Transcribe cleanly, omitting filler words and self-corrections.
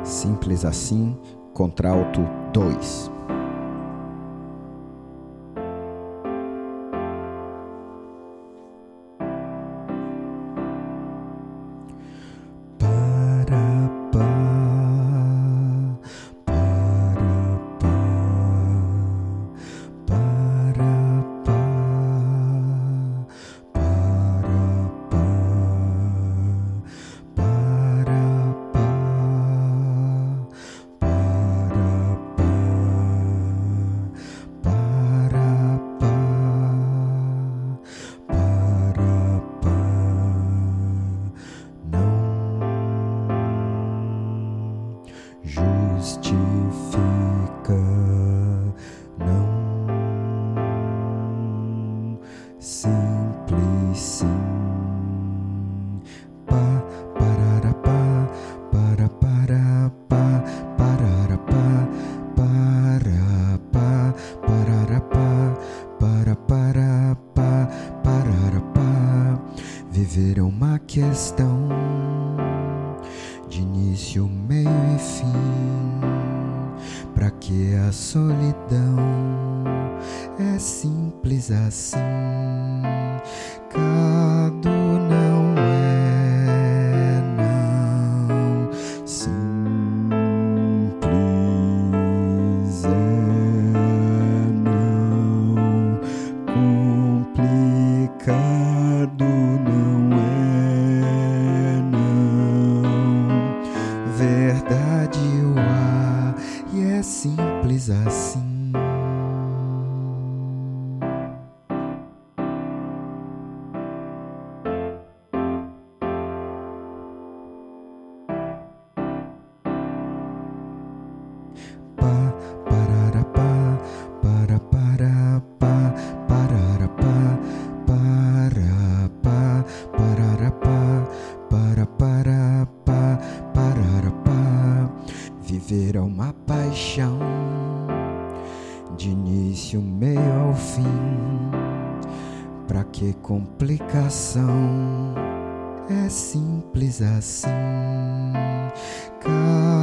Simples assim, contralto 2. Justifica, não, simples sim. Pararapá, pararapá, pararapá, pararapá, pararapá, pararapá. Viver é uma questão de início, meio e fim. Pra que a solidão? É simples assim. Cado não é não. Simples é não. Complicado não é não. Verdade o há, e é simples assim. Pararapá, pararapá, pararapá, pararapá, pararapá, pararapá. Viver é uma paixão, de início, meio ao fim. Pra que complicação? É simples assim.